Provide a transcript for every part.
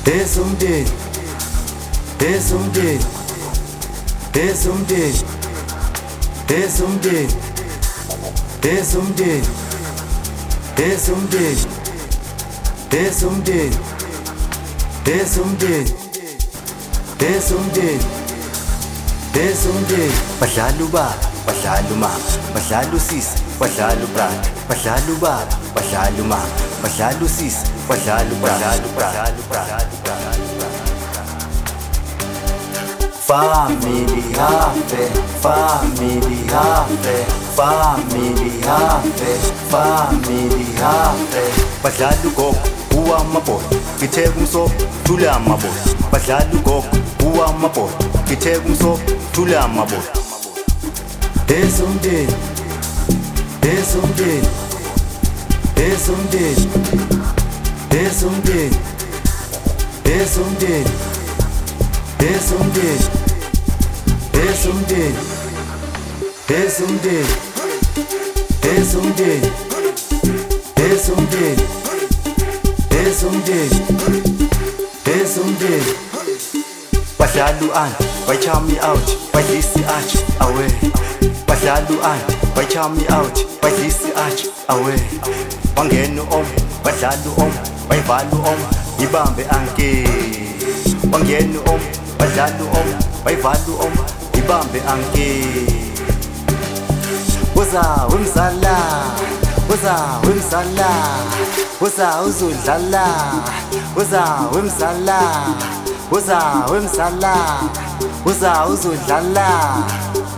Esumdeni, esumdeni, esumdeni, esumdeni, esumdeni, esumdeni, esumdeni, esumdeni, esumdeni, esumdeni. Badlala ubaba, badlala umama, badlala usisi, badlala ubrata, badlala ubaba, badlala umama, badlala usisi, badlala ubrata. Family happy, family happy, family happy, family happy. Badlala ugogo uwamabhola, ngitheka umsobo thula amabhola. Badlala ugogo uwamabhola, ngitheka umsobo thula amabhola. Esumdeni, esumdeni, esumdeni, esumdeni, esumdeni, esumdeni, esumdeni, esumdeni, esumdeni, esumdeni, esumdeni, esumdeni. Badlala u-anti, baychaya me out, badlisa i-arch away. Badlala u-anti, baychaya me out, badlisa i-arch away. Wangena u-om, badlala u-om, bayivala u-om, ibambe anke. Wangena u-om, badlala u-om, bayivala u-om, ibambe anke. Woza wemzala, woza wemzala, woza uzodlala, woza wemzala, woza wemzala, woza uzodlala.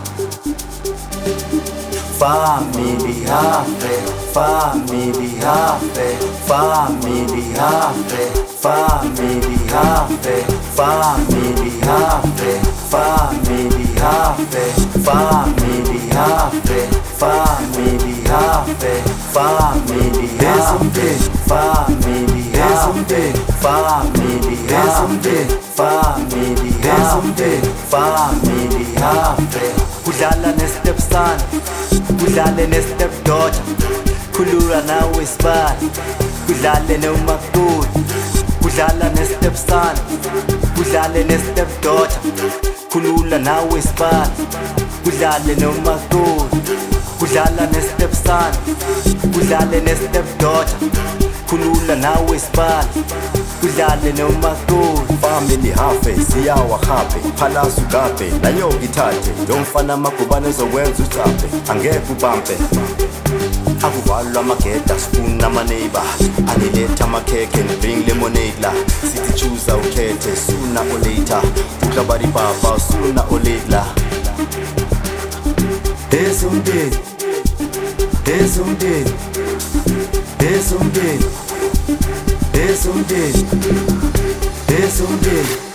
Family happy, family happy, family happy, family happy, family happy, family happy, family happy, family happy, family happy, family happy, family happy, family happy, family happy. Kudlala ne-step son, kudlale ne-step daughter, khulula nawe sibali, kudlale nomakoti. Kudlala ne-step son, kudlale ne-step daughter, khulula nawe sibali, kudlale nomakoti. Kudlala ne-step son, kudlale ne-step daughter, khulula nawe sibali, kudlale nomakoti. Family happy, siyawa happy, phalaza ugabe, nayo ngithathe, yomfana amagubane zokwenza ucabe, angeke ubambe. Akuvalwa amageda, spoon ama-neighbor, aniletha amakhekhe and bring lemonade la. Sithi choose ukhethe, sooner or later, uklabari baba, sooner or later. Esumdeni, esumdeni, esumdeni, esumdeni, esumdeni.